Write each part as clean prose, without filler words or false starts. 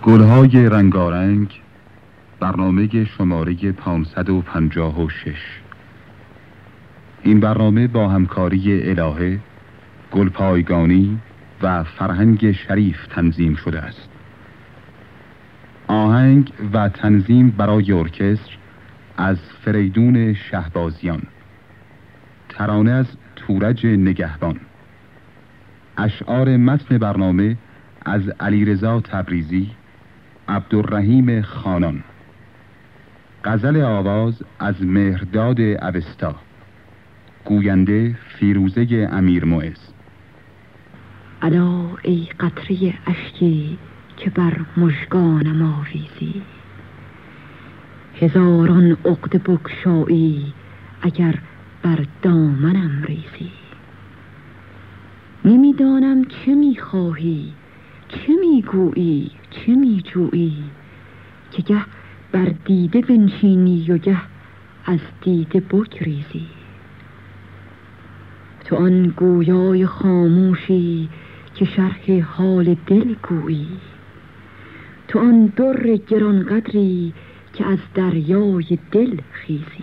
گلهای رنگارنگ، برنامه شماره 556. این برنامه با همکاری الهه، گلپایگانی و فرهنگ شریف تنظیم شده است. آهنگ و تنظیم برای ارکستر از فریدون شهبازیان، ترانه از تورج نگهبان، اشعار متن برنامه از علیرضا تبریزی، عبدالرحیم خانان، غزل آواز از مهرداد اوستا، گوینده فیروزه امیر معز. الا ای قطره اشکی که بر مژگانم آویزی، هزاران عقده بگشایی اگر بر دامنم ریزی. نمیدانم چه میخواهی، چه میگویی، چه میجویی، که گه بر دیده بنشینی و گه از دیده بگریزی. تو آن گویای خاموشی که شرح حال دل گویی، تو آن در گرانقدری که از دریای دل خیزی.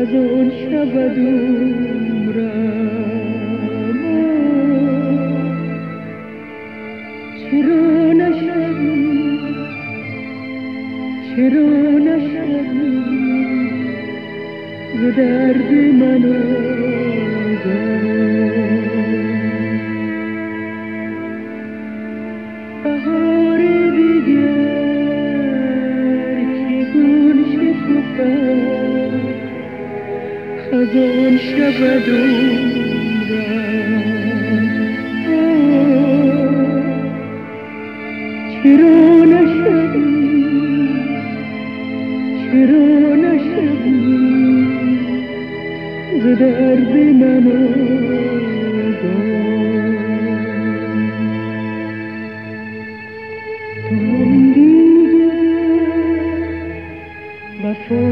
خزان شود عمرم چرا نشوی چرا نشوی ز درد من بهار دیگر که گل شکفد خزان شود عمرم چرا نشوی چرا نشوی ز درد من تو هم دیگر وفا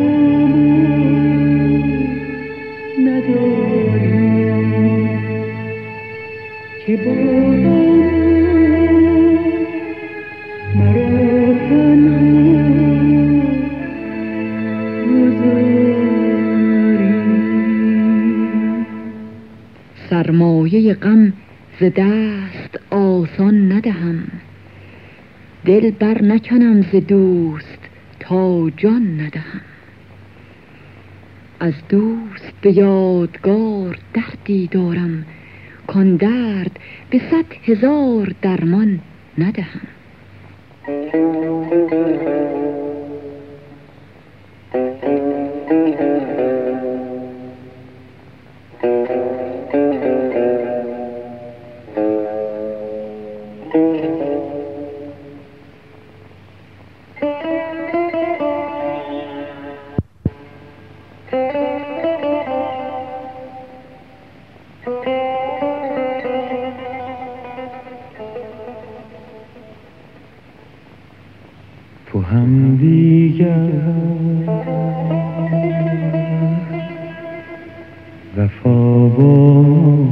نداری که با مرا سرمایه غم ز دست آسان ندهم، دل بر نکنم ز دوست تا جان ندهم. از دوست به یادگار دردی دارم کان درد به 100,000 درمان ندهم. تو هم دیگر وفا با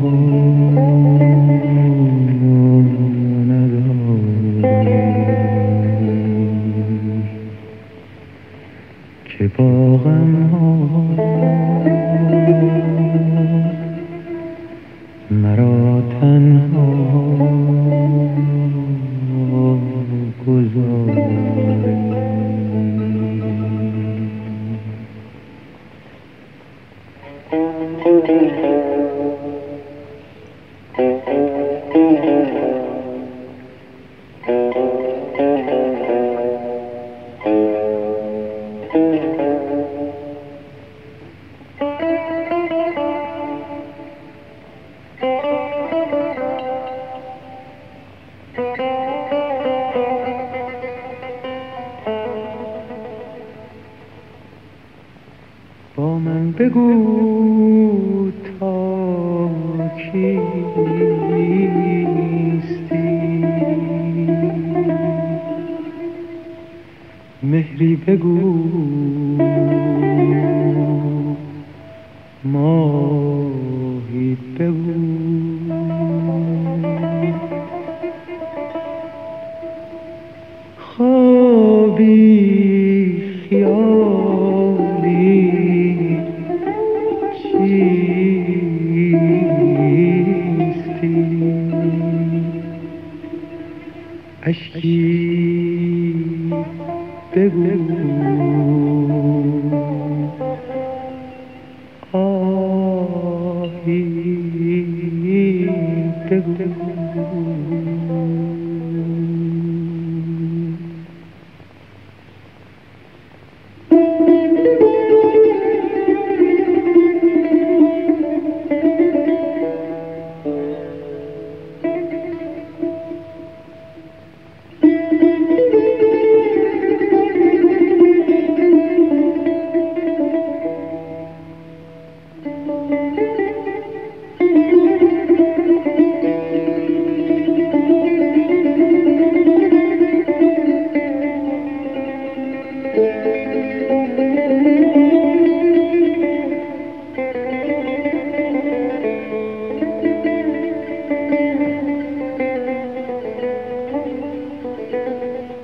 نداری که با غم‌ها مرا تنها گذاری. با من بگو تا کیستی، مهری بگو ماهی بگو، خوابی خیالی چیستی، اشکی بگو آهی بگو.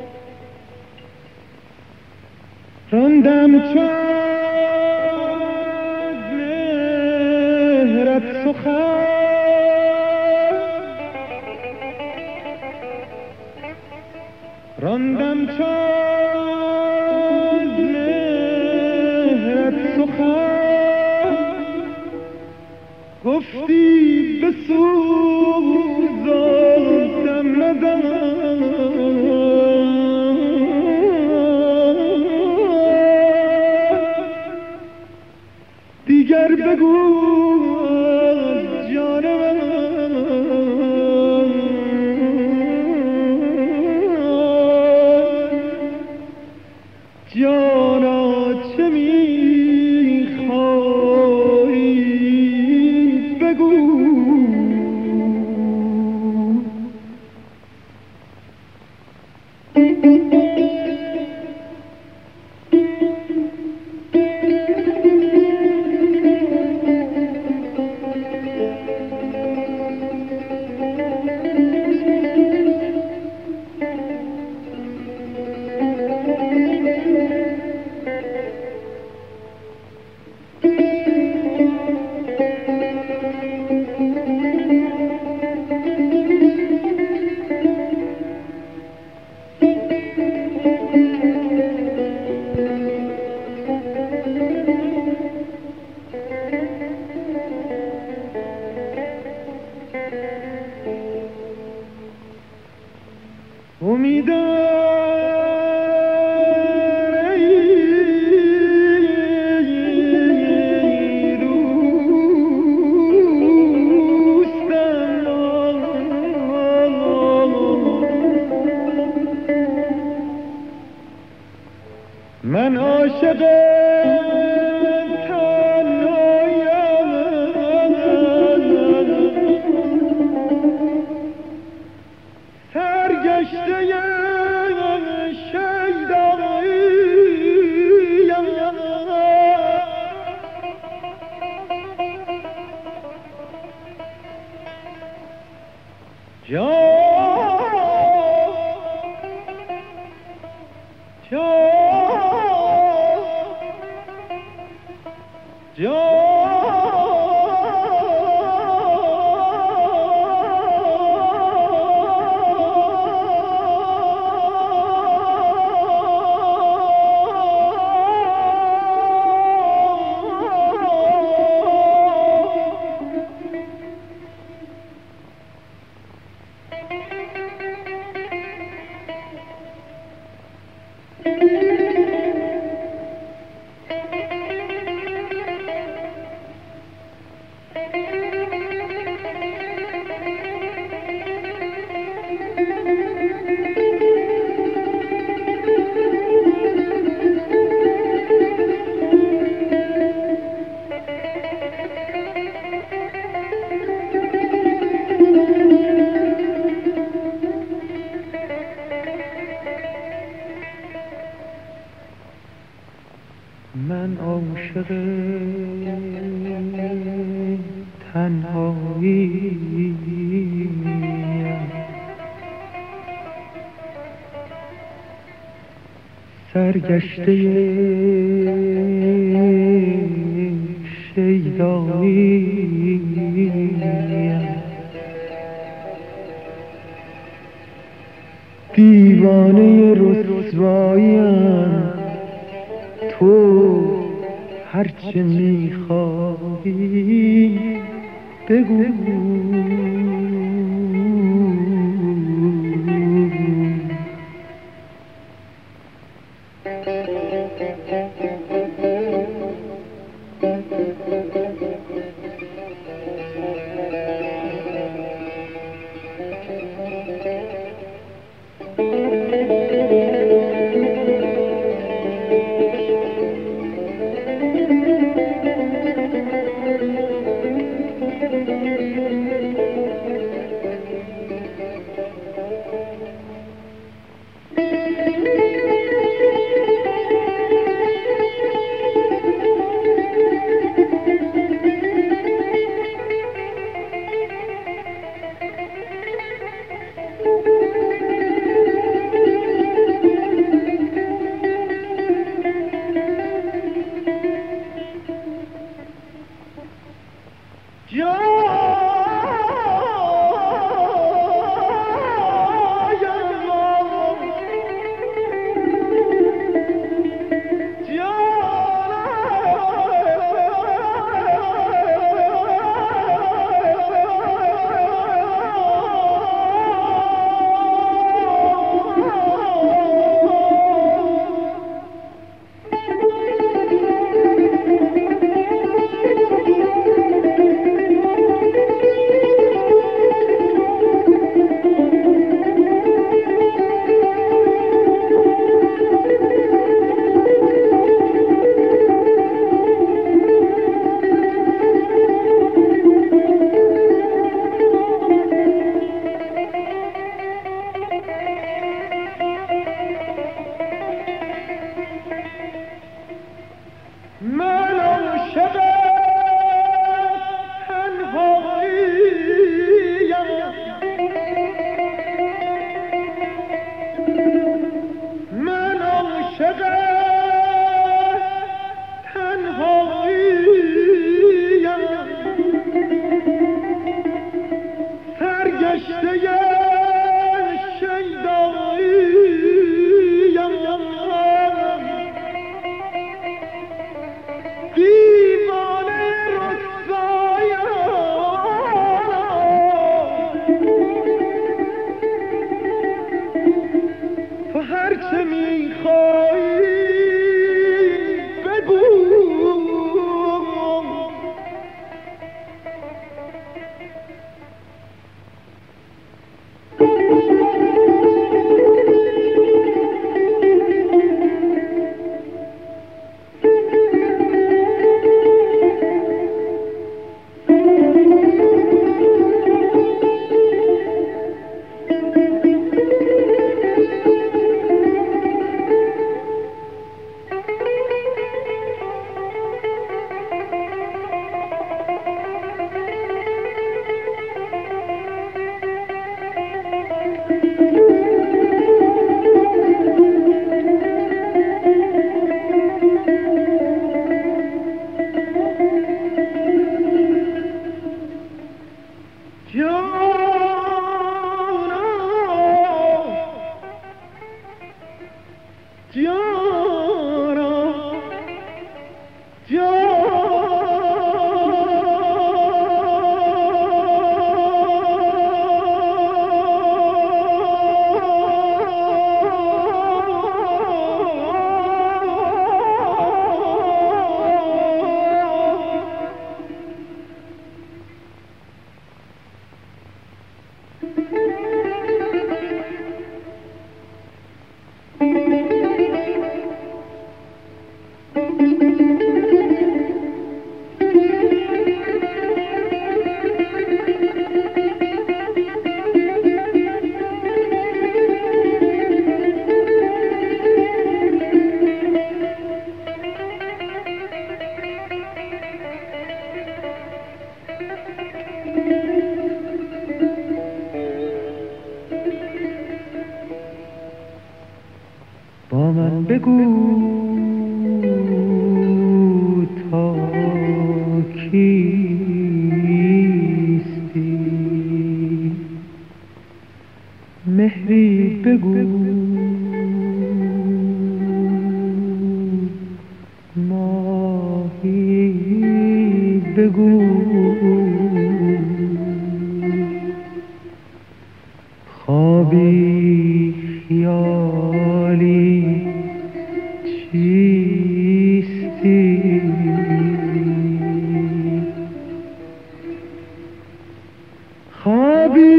راندم چون سخن راندم چند مهرت سخن گفتی بسوزاندم نزن دیگر بگو جان من جانا چه میخوایی بگو من عاشق تنهایم سرگشته شیداییم من عاشق تنهاییم سرگشته شیداییم دیوانه رسواییم تو هرچه میخواهی بگو با من بگو تا کیستی، مهری بگو ماهی بگو، خوابی خیالی چیستی، خوابی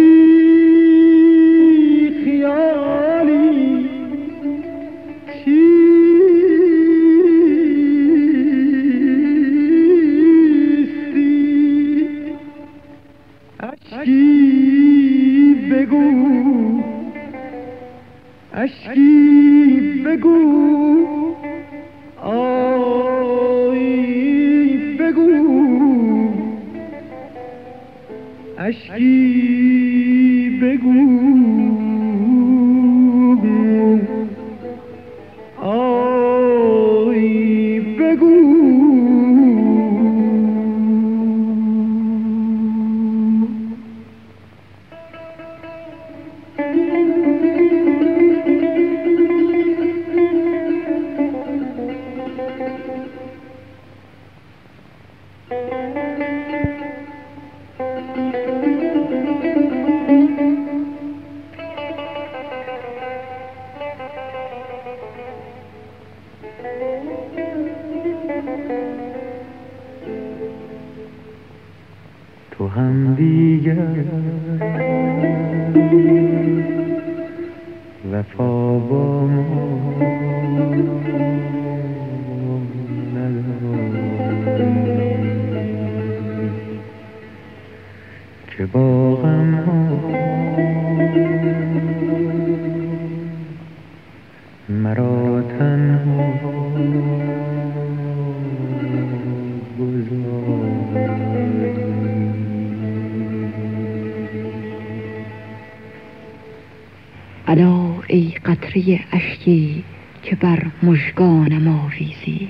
خیالی چیستی، اشکی بگو، اشکی بگو، آی بگو، اشکی بگو، آی بگو. تو هم دیگر وفا با ما نداری که با غم ها مرا تنها الا ای قطره اشکی که بر مژگانم آویزی،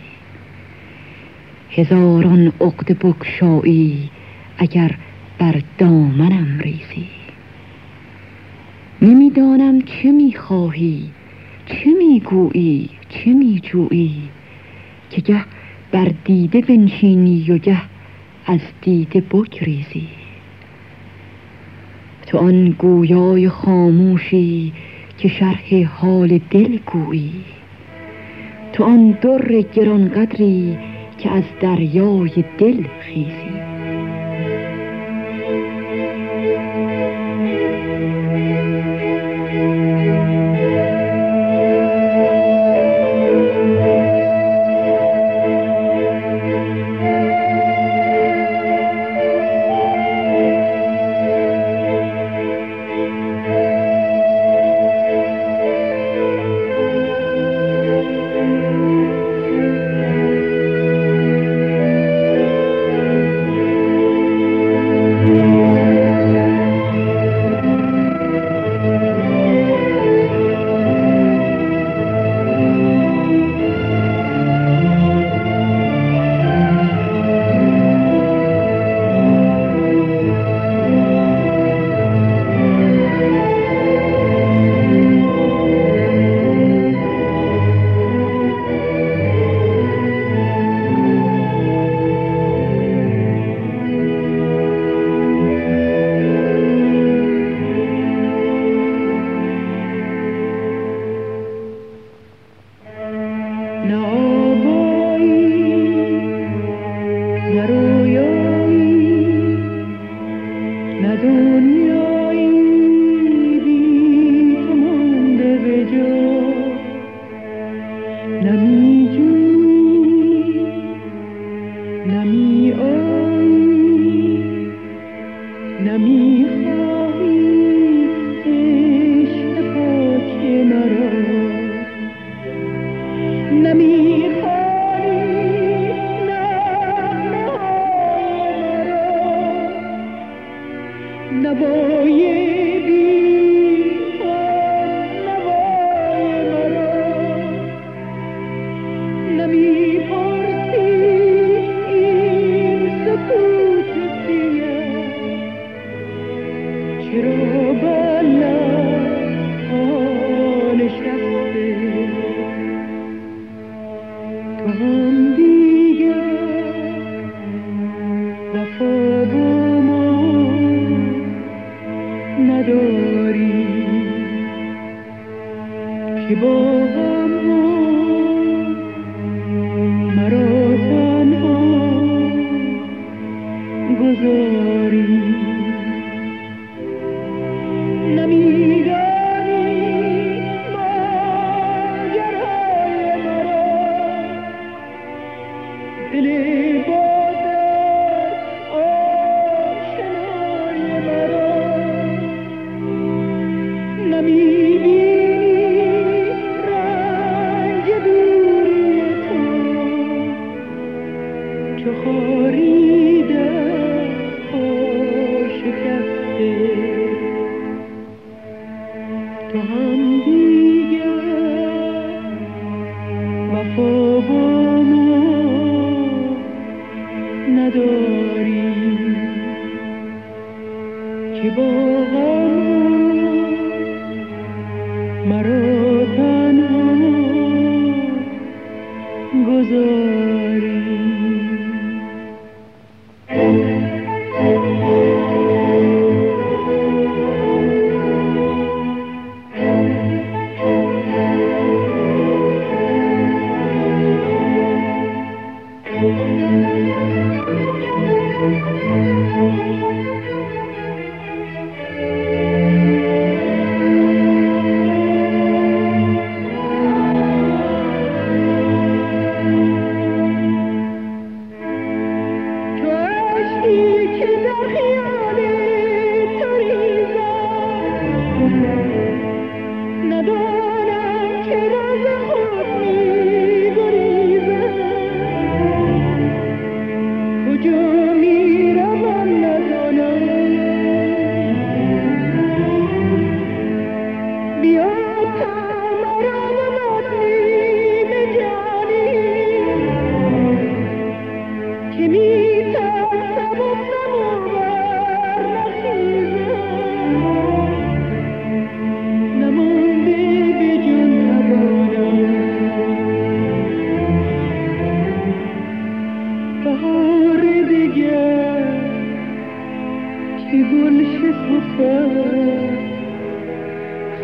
هزاران عقده بگشایی اگر بر دامنم ریزی. نمیدانم چه میخواهی، چه میگویی، چه میجویی، که گه بر دیده بنشینی و گه از دیده بگریزی. تو آن گویای خاموشی که شرح حال دل گویی، تو آن در گرانقدری که از دریای دل خیزی.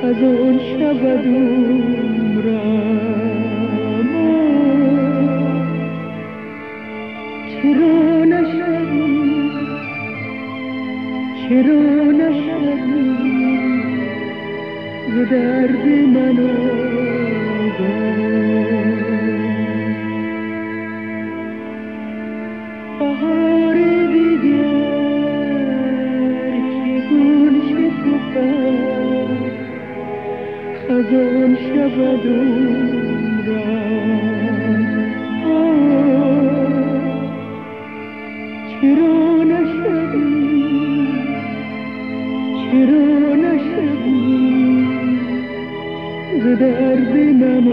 خزان شود عمرم چرا نشوی چرا نشوی ز درد من بهار دیگر که گل شکفد خزان شود عمرم چرا نشوی چرا نشوی ز درد من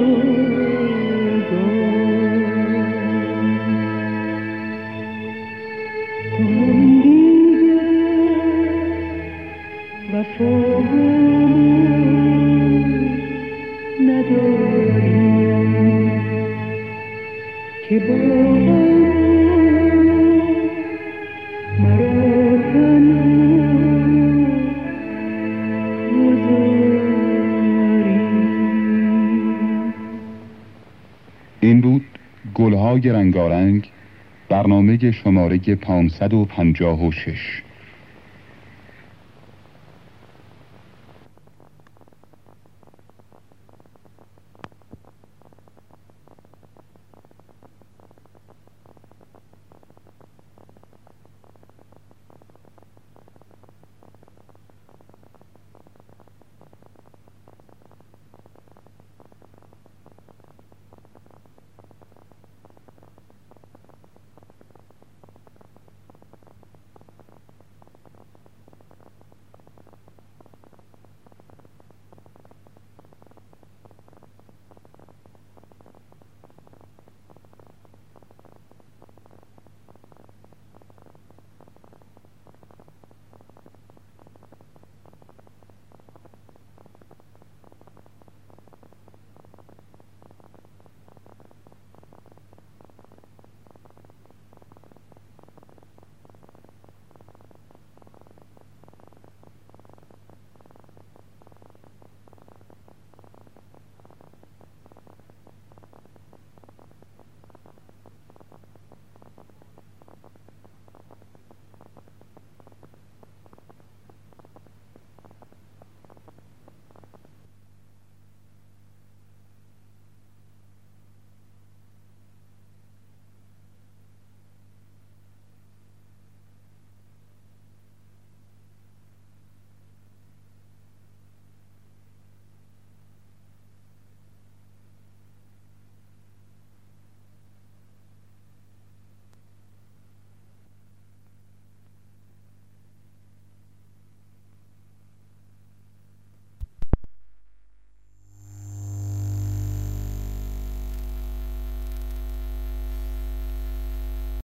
تو دیگر وفامون نداری که با مرا این بود گلهای رنگارنگ، برنامه شماره 556.